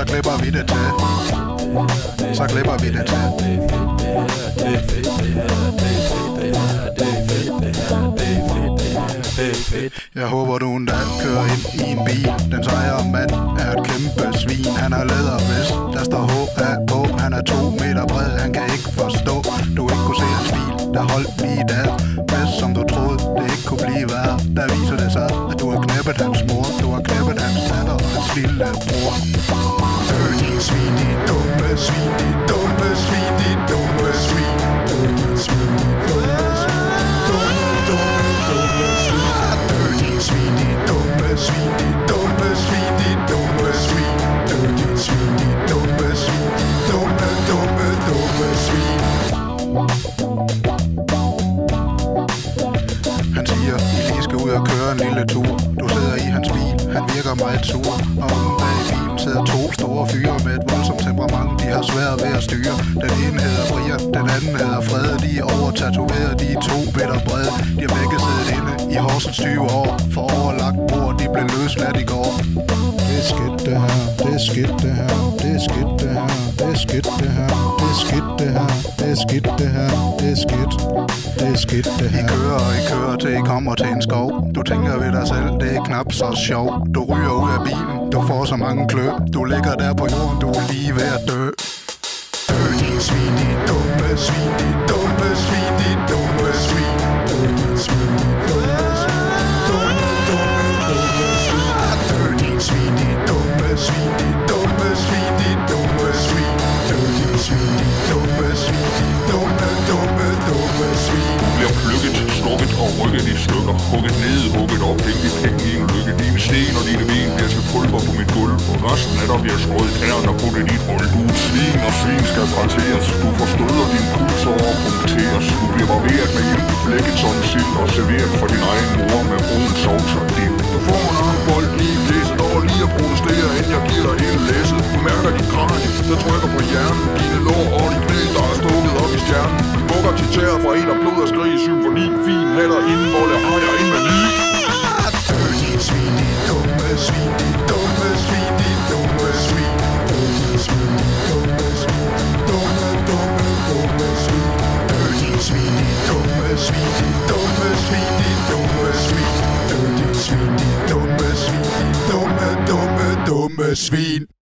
glipper vi det til. Så glipper vi det til. Jeg håber du en dag kører ind i en bil. Den sejre mand er et kæmpe svin. Han har lædervest, der står HA på. Han er 2 meter bred, han kan ikke forstå. Du ikke kunne se hans bil, der holdt lige der. Bedst som du troede, det ikke kunne blive værre. Der viser det sig, at du har knæppet hans mor. Du har knæppet hans datter og hans lille bror. Din svin, de dumme svin, de dumme svin, de dumme svin. Din svin, de dumme svin, dumme svin. Din svin, de dumme svin, de dumme svin, de dumme svin. Din svin, de dumme svin, dumme svin. Han siger, I lige skal ud og køre en lille tur. Du sidder i hans bil, han virker meget sur. Og omme bag i bilen sidder 2 store fyre med et voldsomt temperament. De har svært ved at styre. Den ene hedder Brian, den anden hedder Frede. De er overtatoveret, de er 2 meter brede. De har begge siddet inde i Horsens 20 år. For overlagt bord, de blev løsladt i går. Det er skidt det her, det er skidt det her, det er skidt det her, det er skidt det her, det er skidt det her, det er skidt det her, det er skidt, det er skidt det her. I kører til I kommer til en skov. Du tænker ved dig selv, det er knap så sjovt. Du ryger ud af bilen, du får så mange klø. Du ligger der på jorden, du er lige ved at dø. Din svin, de dumme svin, de dumme svin, de dumme svin. Din svin, de dumme svin, dumme svin. Din svin, de dumme svin, de dumme svin, de dumme svin. Din svin, de dumme svin, de dumme svin. Du bliver plukket, slukket og rykket i stykker. Hugget ned, hugget op, hængt i penge i en lykke. Dine sten og dine ben bliver til pulver på mit gulv. Og resten af dig bliver skåret tæren og puttet i et hul. Du er et svin, og svin skal parteres. Du forstøder din puls over og punkteres. Du bliver barberet med hjælp i flækket som sild og serveret for din egen mor med brun sovs og dild. Du får en armbold lige i blæset over lige at protestere, inden jeg giver dig hele læsset. Du mærker dit kranie, der trykker på hjernen. Dine lår og dit knæ, der er stukket op i stjernen. Bukker til tæer fra en af blod og skrig i symfoni. Fin hatter inden bolle har jeg en mani. Din svin, de dumme svin, de dumme svin, de dumme svin. Din svin, de dumme svin, dumme svin. Din svin, de dumme svin, de dumme svin, de dumme svin. Din svin, de dumme svin, de dumme svin.